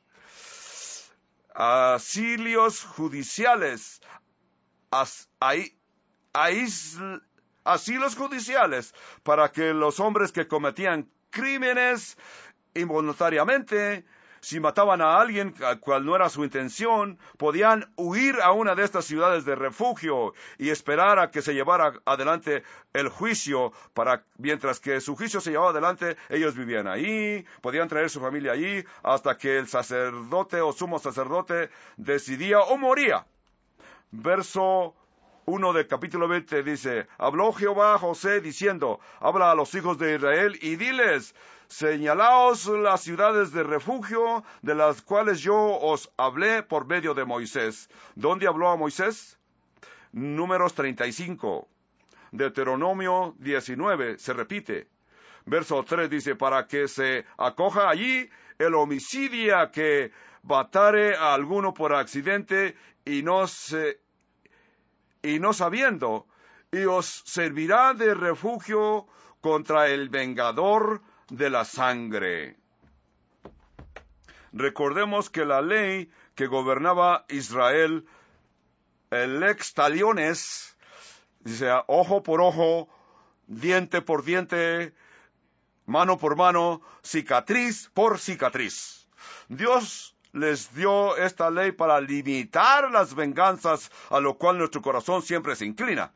Asilios judiciales. As, ahí, asl, asilos judiciales para que los hombres que cometían crímenes involuntariamente, si mataban a alguien cual no era su intención, podían huir a una de estas ciudades de refugio y esperar a que se llevara adelante el juicio. Para, mientras que su juicio se llevaba adelante, ellos vivían ahí, podían traer su familia allí, hasta que el sacerdote o sumo sacerdote decidía o moría. Verso uno del capítulo veinte dice: habló Jehová a José diciendo, habla a los hijos de Israel y diles, señalaos las ciudades de refugio de las cuales yo os hablé por medio de Moisés. ¿Dónde habló a Moisés? Números treinta y cinco. Deuteronomio diecinueve se repite. Verso tres dice, para que se acoja allí el homicidio que matare a alguno por accidente y no se y no sabiendo, y os servirá de refugio contra el vengador de la sangre. Recordemos que la ley que gobernaba Israel, el lex taliones, dice, ojo por ojo, diente por diente, mano por mano, cicatriz por cicatriz. Dios les dio esta ley para limitar las venganzas, a lo cual nuestro corazón siempre se inclina.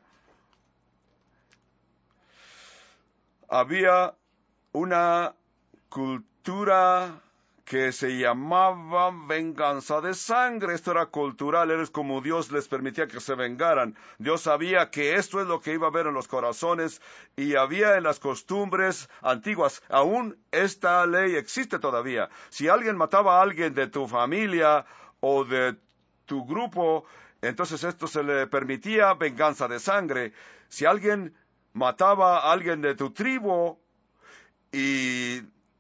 Había una cultura que se llamaba venganza de sangre. Esto era cultural, era como Dios les permitía que se vengaran. Dios sabía que esto es lo que iba a haber en los corazones, y había en las costumbres antiguas. Aún esta ley existe todavía. Si alguien mataba a alguien de tu familia o de tu grupo, entonces esto se le permitía venganza de sangre. Si alguien mataba a alguien de tu tribu y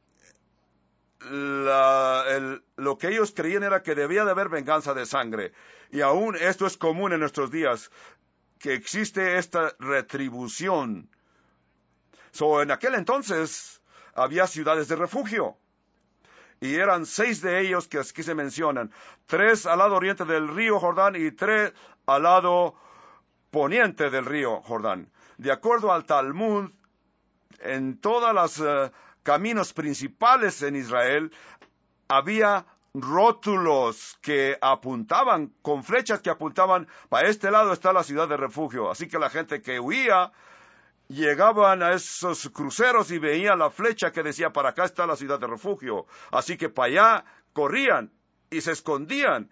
La, el, lo que ellos creían era que debía de haber venganza de sangre. Y aún esto es común en nuestros días, que existe esta retribución. So, en aquel entonces había ciudades de refugio, y eran seis de ellos que aquí se mencionan. Tres al lado oriente del río Jordán y tres al lado poniente del río Jordán. De acuerdo al Talmud, en todas las Uh, caminos principales en Israel, había rótulos que apuntaban, con flechas que apuntaban, para este lado está la ciudad de refugio. Así que la gente que huía, llegaban a esos cruceros y veían la flecha que decía, para acá está la ciudad de refugio. Así que para allá corrían y se escondían,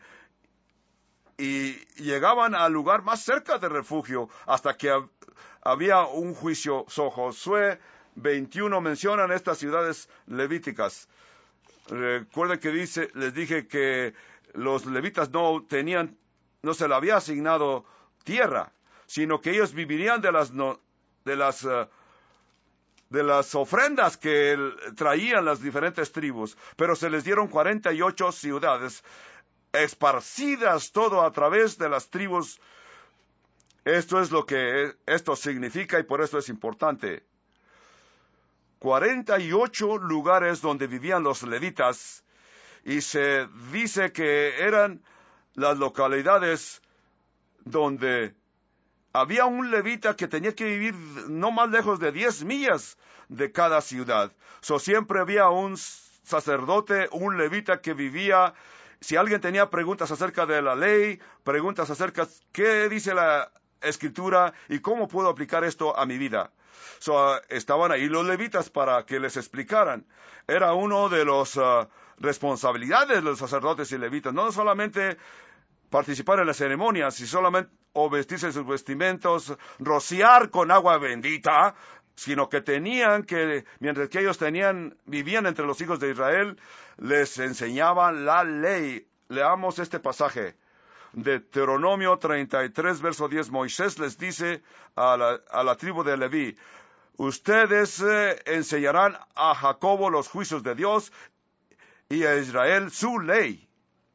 y llegaban al lugar más cerca de refugio, hasta que hab- había un juicio. So, Josué veintiuno mencionan estas ciudades levíticas. Recuerden que dice, les dije que los levitas no tenían, no se le había asignado tierra, sino que ellos vivirían de las, no, de las, uh, de las ofrendas que traían las diferentes tribus. Pero se les dieron cuarenta y ocho ciudades, esparcidas todo a través de las tribus. Esto es lo que esto significa, y por eso es importante. cuarenta y ocho lugares donde vivían los levitas, y se dice que eran las localidades donde había un levita que tenía que vivir no más lejos de diez millas de cada ciudad. So, siempre había un sacerdote, un levita que vivía. Si alguien tenía preguntas acerca de la ley, preguntas acerca de qué dice la Escritura y cómo puedo aplicar esto a mi vida, So, uh, estaban ahí los levitas para que les explicaran. Era uno de las uh, responsabilidades de los sacerdotes y levitas, no solamente participar en las ceremonias, y solamente o vestirse sus vestimentos, rociar con agua bendita sino que tenían que, mientras que ellos tenían, vivían entre los hijos de Israel, les enseñaban la ley. Leamos este pasaje. Deuteronomio treinta y tres, verso diez, Moisés les dice a la, a la tribu de Leví, ustedes eh, enseñarán a Jacobo los juicios de Dios y a Israel su ley.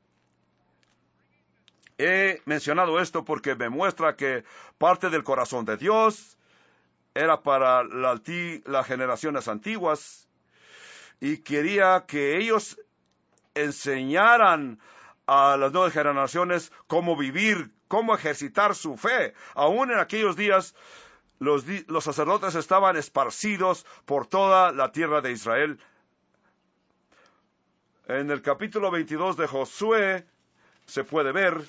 He mencionado esto porque me muestra que parte del corazón de Dios era para la, las generaciones antiguas y quería que ellos enseñaran a las nuevas generaciones cómo vivir, cómo ejercitar su fe. Aún en aquellos días, los, los sacerdotes estaban esparcidos por toda la tierra de Israel. En el capítulo veintidós de Josué se puede ver,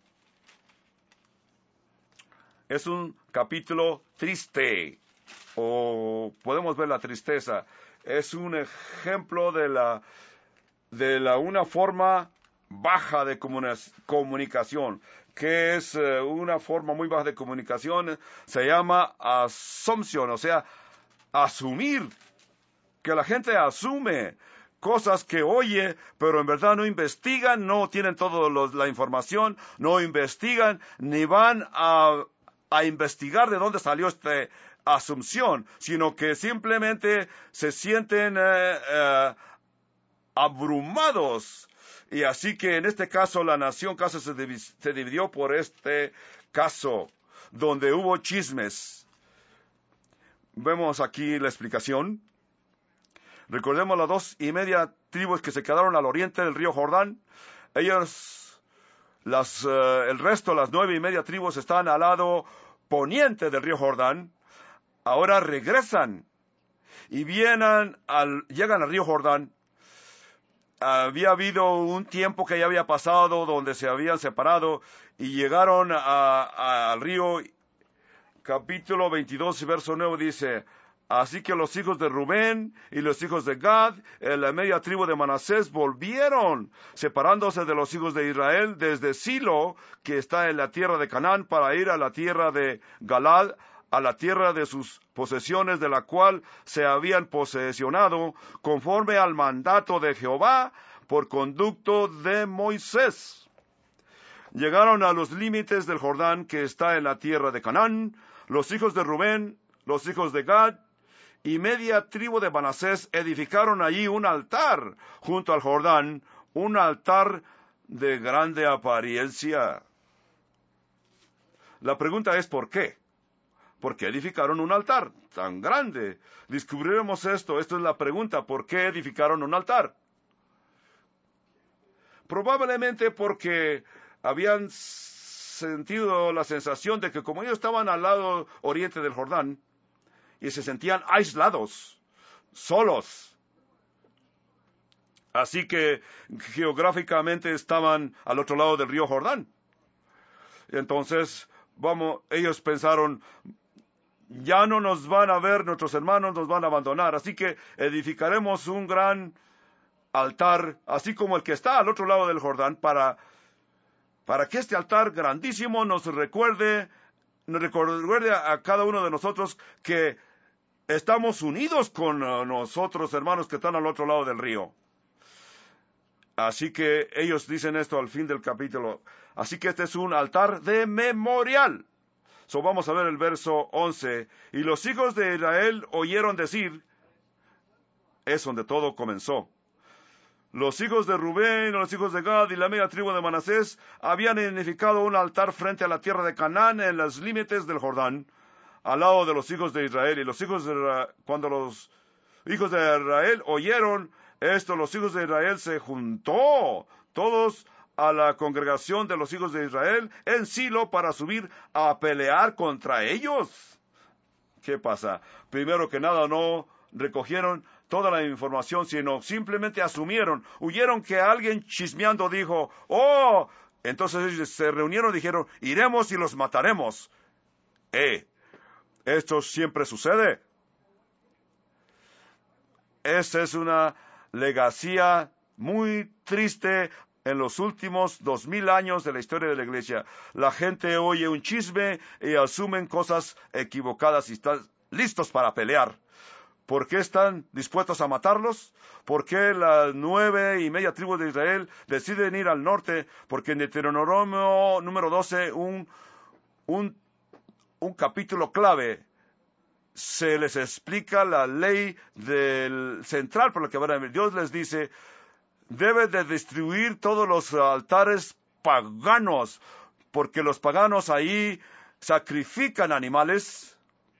es un capítulo triste, o podemos ver la tristeza. Es un ejemplo de la, de la una forma baja de comunicación. que es eh, una forma muy baja de comunicación. Se llama asunción, o sea, asumir, que la gente asume cosas que oye, pero en verdad no investigan, no tienen toda la información, no investigan, ni van a, a investigar de dónde salió esta asunción, sino que simplemente se sienten eh, eh, abrumados. Y así que en este caso la nación casi se, div se dividió por este caso, donde hubo chismes. Vemos aquí la explicación. Recordemos las dos y media tribus que se quedaron al oriente del río Jordán. Ellos, las, uh, el resto, las nueve y media tribus, están al lado poniente del río Jordán. Ahora regresan y vienen al, llegan al río Jordán. Había habido un tiempo que ya había pasado donde se habían separado y llegaron a, a, al río. Capítulo veintidós, verso nueve dice: así que los hijos de Rubén y los hijos de Gad, en la media tribu de Manasés, volvieron, separándose de los hijos de Israel desde Silo, que está en la tierra de Canaán, para ir a la tierra de Galad, a la tierra de sus posesiones, de la cual se habían posesionado, conforme al mandato de Jehová, por conducto de Moisés. Llegaron a los límites del Jordán, que está en la tierra de Canaán. Los hijos de Rubén, los hijos de Gad y media tribu de Manasés edificaron allí un altar junto al Jordán, un altar de grande apariencia. La pregunta es ¿por qué? ¿Por qué edificaron un altar tan grande? Descubriremos esto. Esta es la pregunta. ¿Por qué edificaron un altar? Probablemente porque habían sentido la sensación de que como ellos estaban al lado oriente del Jordán y se sentían aislados, solos, así que geográficamente estaban al otro lado del río Jordán. Entonces, vamos, ellos pensaron, ya no nos van a ver, nuestros hermanos nos van a abandonar, así que edificaremos un gran altar, así como el que está al otro lado del Jordán, para para que este altar grandísimo nos recuerde, nos recuerde a cada uno de nosotros que estamos unidos con nosotros, hermanos que están al otro lado del río. Así que ellos dicen esto al fin del capítulo. Así que este es un altar de memorial. So vamos a ver el verso once. Y los hijos de Israel oyeron decir, es donde todo comenzó. Los hijos de Rubén, los hijos de Gad y la media tribu de Manasés habían edificado un altar frente a la tierra de Canaán en los límites del Jordán, al lado de los hijos de Israel. Y los hijos de Israel, cuando los hijos de Israel oyeron esto, los hijos de Israel se juntó todos a la congregación de los hijos de Israel en Silo para subir a pelear contra ellos. ¿Qué pasa? Primero que nada, no recogieron toda la información, sino simplemente asumieron, huyeron que alguien chismeando dijo, oh, entonces ellos se reunieron y dijeron, iremos y los mataremos. Eh, esto siempre sucede. Esa es una legacía muy triste en los últimos dos mil años de la historia de la iglesia. La gente oye un chisme y asumen cosas equivocadas y está listos para pelear. ¿Por qué están dispuestos a matarlos? ¿Por qué las nueve y media tribus de Israel deciden ir al norte? Porque en Deuteronomio número doce, un, un, un capítulo clave, se les explica la ley del central por la que van a venir. Dios les dice, debe de destruir todos los altares paganos, porque los paganos ahí sacrifican animales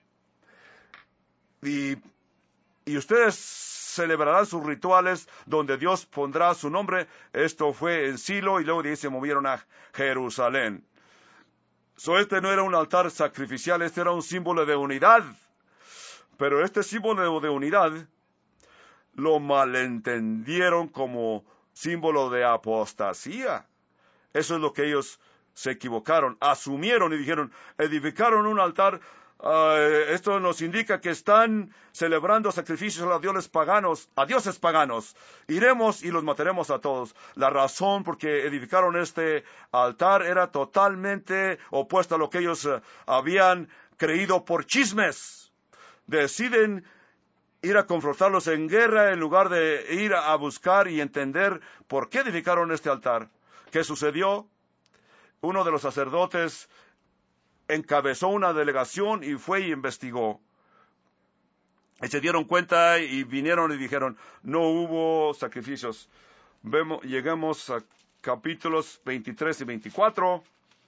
y, y ustedes celebrarán sus rituales donde Dios pondrá su nombre. Esto fue en Silo y luego de ahí se movieron a Jerusalén. So, este no era un altar sacrificial, este era un símbolo de unidad. Pero este símbolo de unidad lo malentendieron como símbolo de apostasía. Eso es lo que ellos se equivocaron, asumieron y dijeron, edificaron un altar. Uh, esto nos indica que están celebrando sacrificios a dioses paganos, a dioses paganos. Iremos y los mataremos a todos. La razón por que edificaron este altar era totalmente opuesta a lo que ellos uh, habían creído por chismes. Deciden ir a confrontarlos en guerra en lugar de ir a buscar y entender por qué edificaron este altar. ¿Qué sucedió? Uno de los sacerdotes encabezó una delegación y fue y investigó. Y se dieron cuenta y vinieron y dijeron, no hubo sacrificios. Vemos, llegamos a capítulos veintitrés y veinticuatro.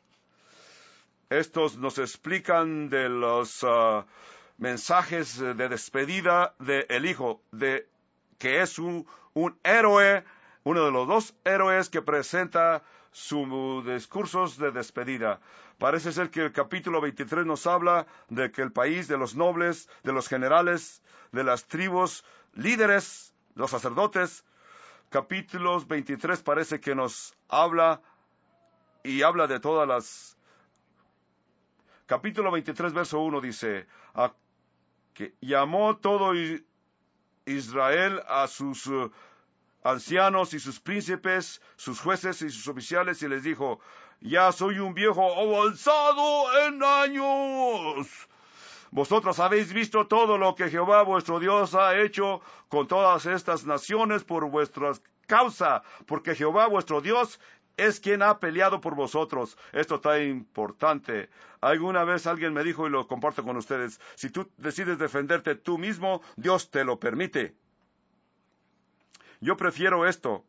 Estos nos explican de los uh, mensajes de despedida del de hijo, de que es un, un héroe, uno de los dos héroes que presenta sus discursos de despedida. Parece ser que el capítulo veintitrés nos habla de que el país, de los nobles, de los generales, de las tribus, líderes, los sacerdotes. Capítulos veintitrés parece que nos habla y habla de todas las... Capítulo veintitrés, verso uno dice, a que llamó todo Israel a sus uh, ancianos y sus príncipes, sus jueces y sus oficiales, y les dijo, ya soy un viejo avanzado en años. Vosotros habéis visto todo lo que Jehová vuestro Dios ha hecho con todas estas naciones por vuestra causa, porque Jehová vuestro Dios es quien ha peleado por vosotros. Esto está importante. Alguna vez alguien me dijo, y lo comparto con ustedes, si tú decides defenderte tú mismo, Dios te lo permite. Yo prefiero esto.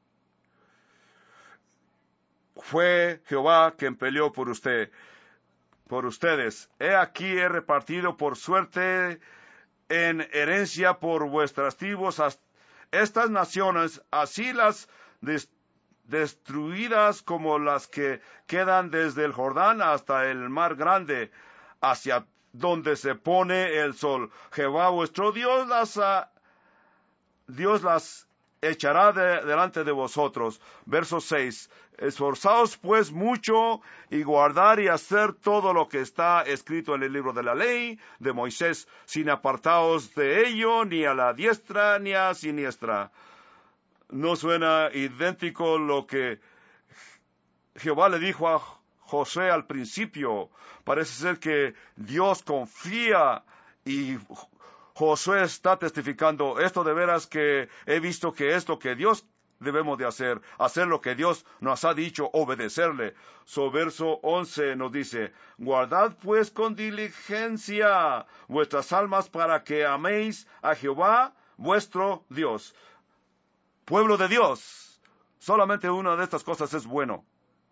Fue Jehová quien peleó por usted, por ustedes. He aquí he repartido por suerte en herencia por vuestras tribus estas naciones, así las destruiré, destruidas como las que quedan desde el Jordán hasta el mar grande, hacia donde se pone el sol. Jehová vuestro Dios las, uh, Dios las echará de, delante de vosotros. Verso seis. Esforzaos pues mucho y guardar y hacer todo lo que está escrito en el libro de la ley de Moisés, sin apartaos de ello ni a la diestra ni a siniestra. ¿No suena idéntico lo que Jehová le dijo a José al principio? Parece ser que Dios confía y Josué está testificando, esto de veras que he visto que es lo que Dios debemos de hacer, hacer lo que Dios nos ha dicho, obedecerle. So, verso once nos dice, guardad pues con diligencia vuestras almas para que améis a Jehová vuestro Dios. Pueblo de Dios, solamente una de estas cosas es bueno.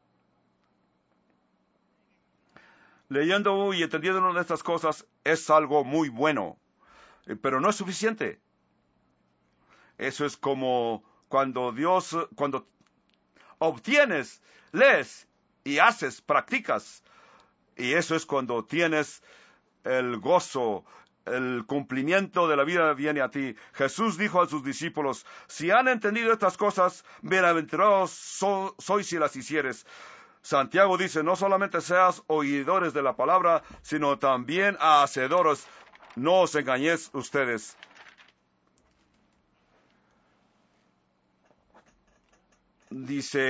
Leyendo y entendiendo una de estas cosas es algo muy bueno, pero no es suficiente. Eso es como cuando Dios, cuando obtienes, lees y haces, practicas. Y eso es cuando tienes el gozo, el cumplimiento de la vida viene a ti. Jesús dijo a sus discípulos, si han entendido estas cosas, bienaventurados so, sois si las hicieres. Santiago dice, no solamente seas oidores de la palabra, sino también hacedores. No os engañéis ustedes.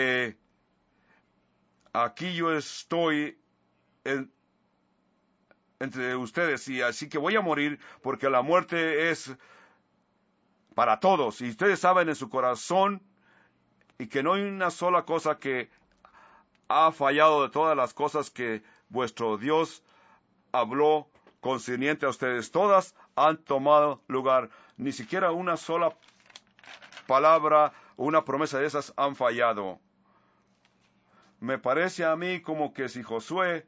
Dice, aquí yo estoy en, entre ustedes, y así que voy a morir, porque la muerte es para todos. Y ustedes saben en su corazón y que no hay una sola cosa que ha fallado de todas las cosas que vuestro Dios habló concerniente a ustedes. Todas han tomado lugar. Ni siquiera una sola palabra o una promesa de esas han fallado. Me parece a mí como que si Josué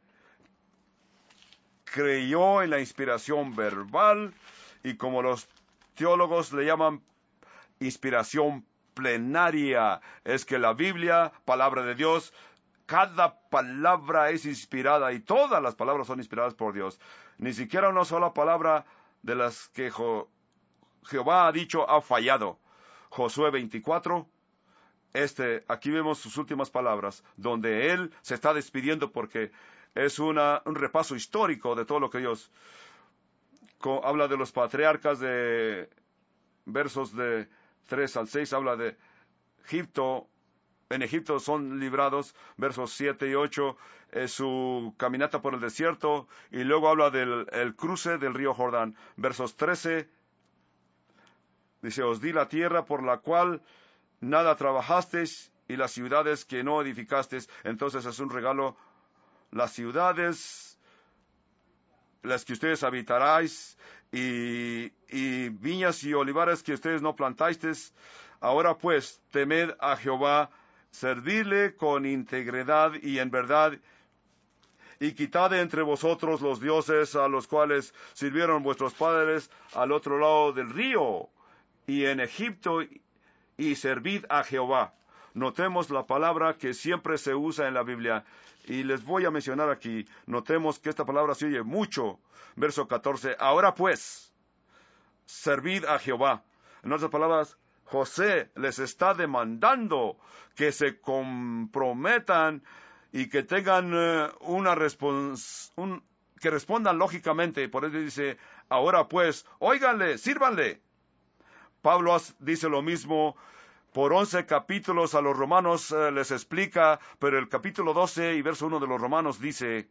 creyó en la inspiración verbal, y como los teólogos le llaman inspiración plenaria, es que la Biblia, palabra de Dios, cada palabra es inspirada y todas las palabras son inspiradas por Dios. Ni siquiera una sola palabra de las que Jo- Jehová ha dicho ha fallado. Josué veinticuatro, este, aquí vemos sus últimas palabras, donde él se está despidiendo porque es una, un repaso histórico de todo lo que Dios co- habla de los patriarcas, de versos de tres al seis, habla de Egipto. En Egipto son librados, versos siete y ocho, es su caminata por el desierto, y luego habla del el cruce del río Jordán. Versos trece, dice, os di la tierra por la cual nada trabajasteis, y las ciudades que no edificasteis. Entonces es un regalo, las ciudades, las que ustedes habitaráis, y, y viñas y olivares que ustedes no plantasteis. Ahora pues, temed a Jehová, servidle con integridad y en verdad, y quitad de entre vosotros los dioses a los cuales sirvieron vuestros padres al otro lado del río, y en Egipto, y servid a Jehová. Notemos la palabra que siempre se usa en la Biblia, y les voy a mencionar aquí. Notemos que esta palabra se oye mucho. Verso catorce, ahora pues, servid a Jehová. En otras palabras, José les está demandando que se comprometan y que tengan uh, una respons un, que respondan lógicamente. Por eso dice, ahora pues, óiganle, sírvanle. Pablo dice lo mismo por once capítulos a los romanos, uh, les explica, pero el capítulo doce y verso uno de los romanos dice,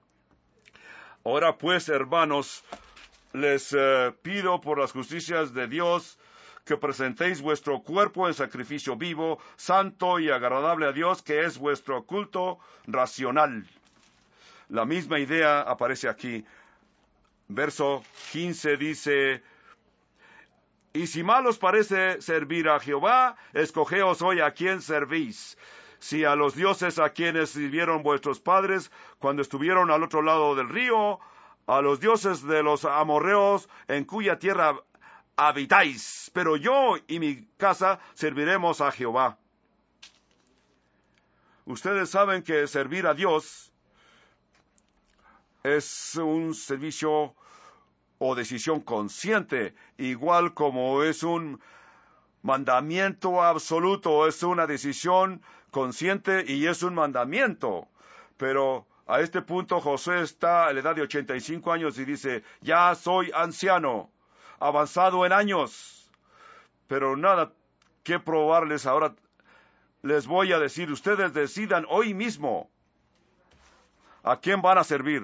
ahora pues, hermanos, les uh, pido por las justicias de Dios que presentéis vuestro cuerpo en sacrificio vivo, santo y agradable a Dios, que es vuestro culto racional. La misma idea aparece aquí. Verso quince dice, y si mal os parece servir a Jehová, escogeos hoy a quién servís. Si a los dioses a quienes sirvieron vuestros padres cuando estuvieron al otro lado del río, a los dioses de los amorreos en cuya tierra habitáis, pero yo y mi casa serviremos a Jehová. Ustedes saben que servir a Dios es un servicio o decisión consciente, igual como es un mandamiento absoluto, es una decisión consciente y es un mandamiento. Pero a este punto José está a la edad de ochenta y cinco años y dice, ya soy anciano, avanzado en años, pero nada que probarles ahora. Les voy a decir, ustedes decidan hoy mismo a quién van a servir.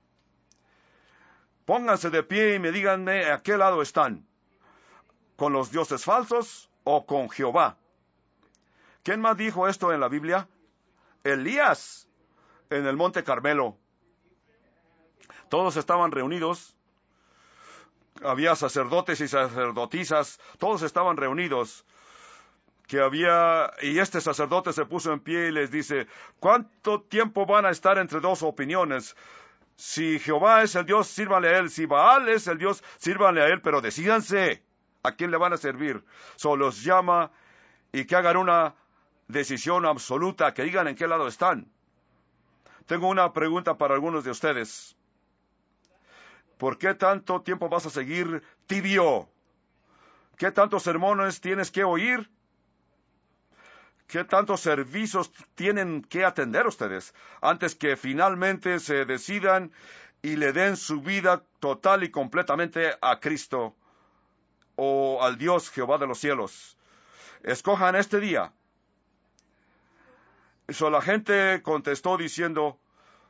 Pónganse de pie y me díganme a qué lado están, con los dioses falsos o con Jehová. ¿Quién más dijo esto en la Biblia? Elías, en el monte Carmelo. Todos estaban reunidos. Había sacerdotes y sacerdotisas, todos estaban reunidos, que había, y este sacerdote se puso en pie y les dice, ¿cuánto tiempo van a estar entre dos opiniones? Si Jehová es el Dios, sírvanle a él, si Baal es el Dios, sírvanle a él, pero decídanse a quién le van a servir. Solo los llama y que hagan una decisión absoluta, que digan en qué lado están. Tengo una pregunta para algunos de ustedes. ¿Por qué tanto tiempo vas a seguir tibio? ¿Qué tantos sermones tienes que oír? ¿Qué tantos servicios tienen que atender ustedes antes que finalmente se decidan y le den su vida total y completamente a Cristo o al Dios Jehová de los cielos? Escojan este día. Eso la gente contestó diciendo,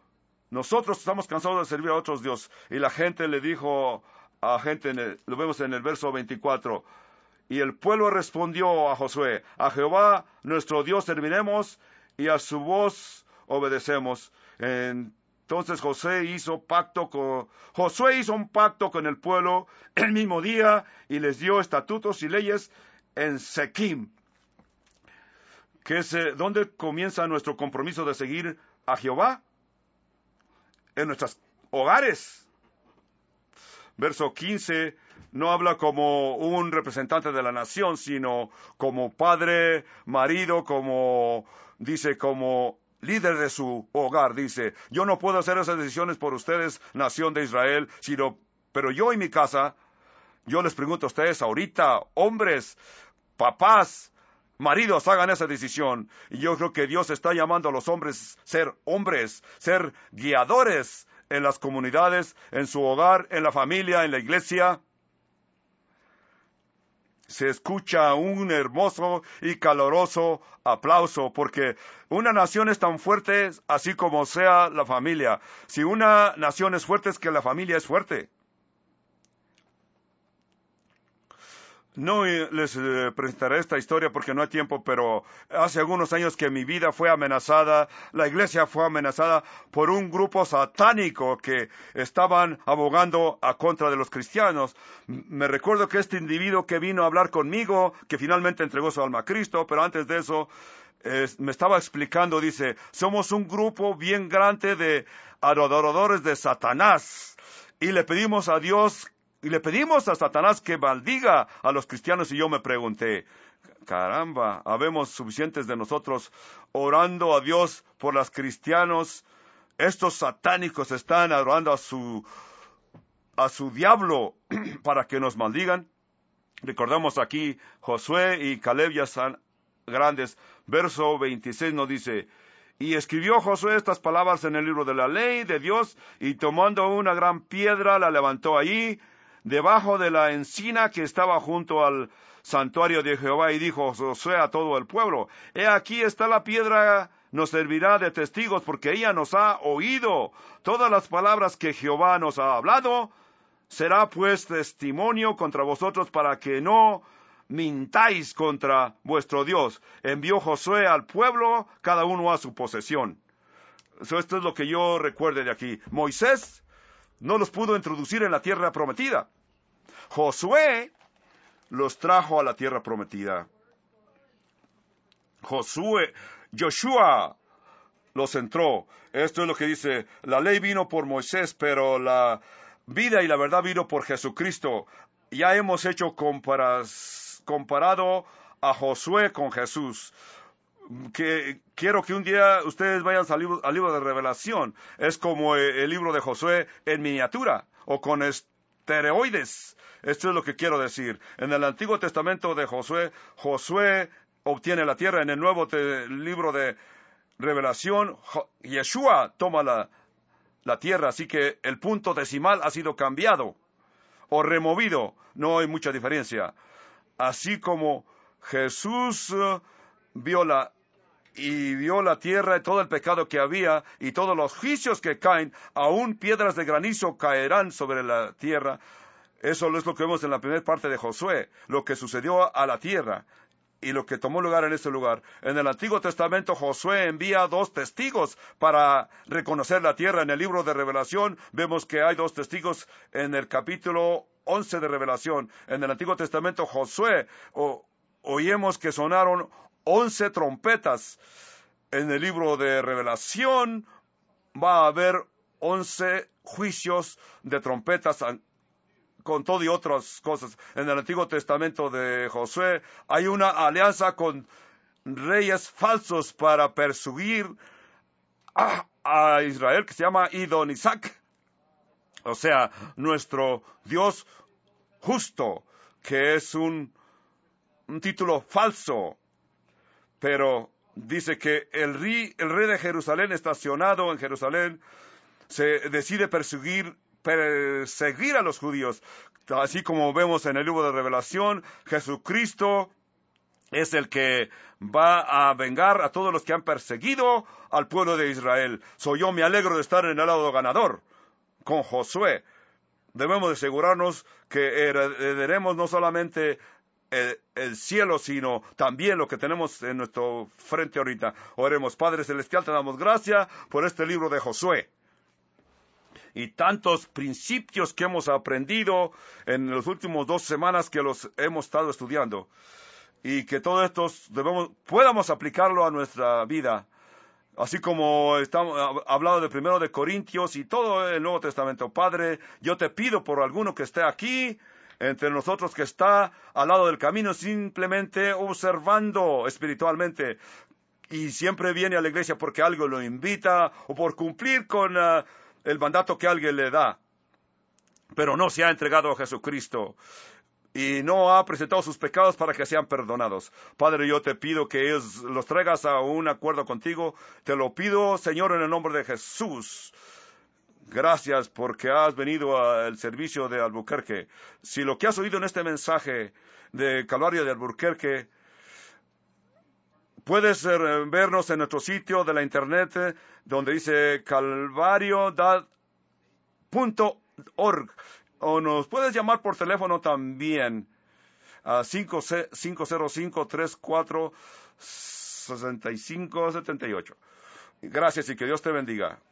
nosotros estamos cansados de servir a otros dioses. Y la gente le dijo a gente, en el, lo vemos en el verso veinticuatro, y el pueblo respondió a Josué, a Jehová nuestro Dios serviremos y a su voz obedecemos. Entonces José hizo pacto con, Josué hizo un pacto con el pueblo el mismo día y les dio estatutos y leyes en Sequim, que es eh, donde comienza nuestro compromiso de seguir a Jehová, en nuestros hogares. Verso quince no habla como un representante de la nación, sino como padre, marido, como, dice, como líder de su hogar. Dice, yo no puedo hacer esas decisiones por ustedes, nación de Israel, sino, pero yo y mi casa, yo les pregunto a ustedes ahorita, hombres, papás, maridos, hagan esa decisión. Y yo creo que Dios está llamando a los hombres ser hombres, ser guiadores en las comunidades, en su hogar, en la familia, en la iglesia. Se escucha un hermoso y caloroso aplauso, porque una nación es tan fuerte así como sea la familia. Si una nación es fuerte, es que la familia es fuerte. No les eh, presentaré esta historia porque no hay tiempo, pero hace algunos años que mi vida fue amenazada, la iglesia fue amenazada por un grupo satánico que estaban abogando a contra de los cristianos. Me recuerdo que este individuo que vino a hablar conmigo, que finalmente entregó su alma a Cristo, pero antes de eso eh, me estaba explicando, dice, somos un grupo bien grande de adoradores de Satanás y le pedimos a Dios Y le pedimos a Satanás que maldiga a los cristianos. Y yo me pregunté, caramba, habemos suficientes de nosotros orando a Dios por los cristianos. Estos satánicos están adorando a su, a su diablo para que nos maldigan. Recordamos aquí Josué y Caleb ya están grandes. Verso veintiséis nos dice, y escribió Josué estas palabras en el libro de la ley de Dios, y tomando una gran piedra la levantó allí, debajo de la encina que estaba junto al santuario de Jehová, y dijo Josué a todo el pueblo, he aquí está la piedra, nos servirá de testigos, porque ella nos ha oído todas las palabras que Jehová nos ha hablado, será pues testimonio contra vosotros para que no mintáis contra vuestro Dios. Envió Josué al pueblo, cada uno a su posesión. So, esto es lo que yo recuerde de aquí. Moisés no los pudo introducir en la tierra prometida. Josué los trajo a la tierra prometida. Josué, Joshua los entró. Esto es lo que dice, la ley vino por Moisés, pero la vida y la verdad vino por Jesucristo. Ya hemos hecho comparas, comparado a Josué con Jesús. Que quiero que un día ustedes vayan al libro, al libro de Revelación. Es como el, el libro de Josué en miniatura o con esteroides. Esto es lo que quiero decir. En el Antiguo Testamento de Josué, Josué obtiene la tierra. En el Nuevo te, libro de Revelación, Yeshua toma la, la tierra. Así que el punto decimal ha sido cambiado o removido. No hay mucha diferencia. Así como Jesús uh, vio la y vio la tierra y todo el pecado que había y todos los juicios que caen, aún piedras de granizo caerán sobre la tierra. Eso es lo que vemos en la primera parte de Josué, lo que sucedió a la tierra y lo que tomó lugar en ese lugar. En el Antiguo Testamento Josué envía dos testigos para reconocer la tierra. En el libro de Revelación vemos que hay dos testigos en el capítulo once de Revelación. En el Antiguo Testamento Josué o, oímos que sonaron once trompetas. En el libro de Revelación va a haber once juicios de trompetas con todo y otras cosas. En el Antiguo Testamento de Josué hay una alianza con reyes falsos para perseguir a, a Israel, que se llama Idonisac. O sea, nuestro Dios justo, que es un, un título falso. Pero dice que el rey, el rey de Jerusalén, estacionado en Jerusalén, se decide perseguir, perseguir a los judíos. Así como vemos en el libro de Revelación, Jesucristo es el que va a vengar a todos los que han perseguido al pueblo de Israel. So, yo me alegro de estar en el lado ganador con Josué. Debemos de asegurarnos que heredaremos no solamente el, el cielo, sino también lo que tenemos en nuestro frente ahorita. Oremos. Padre Celestial, te damos gracias por este libro de Josué y tantos principios que hemos aprendido en las últimas dos semanas que los hemos estado estudiando, y que todo esto debemos, podamos aplicarlo a nuestra vida, así como estamos hablando de primero de Corintios y todo el Nuevo Testamento. Padre, yo te pido por alguno que esté aquí entre nosotros, que está al lado del camino, simplemente observando espiritualmente, y siempre viene a la iglesia porque algo lo invita o por cumplir con uh, el mandato que alguien le da, pero no se ha entregado a Jesucristo y no ha presentado sus pecados para que sean perdonados. Padre, yo te pido que ellos los traigas a un acuerdo contigo. Te lo pido, Señor, en el nombre de Jesús. Gracias porque has venido al servicio de Albuquerque. Si lo que has oído en este mensaje de Calvario de Albuquerque, puedes vernos en nuestro sitio de la internet, donde dice calvario punto org. O nos puedes llamar por teléfono también a cinco cero cinco, tres cuatro, seis cinco siete ocho. Gracias y que Dios te bendiga.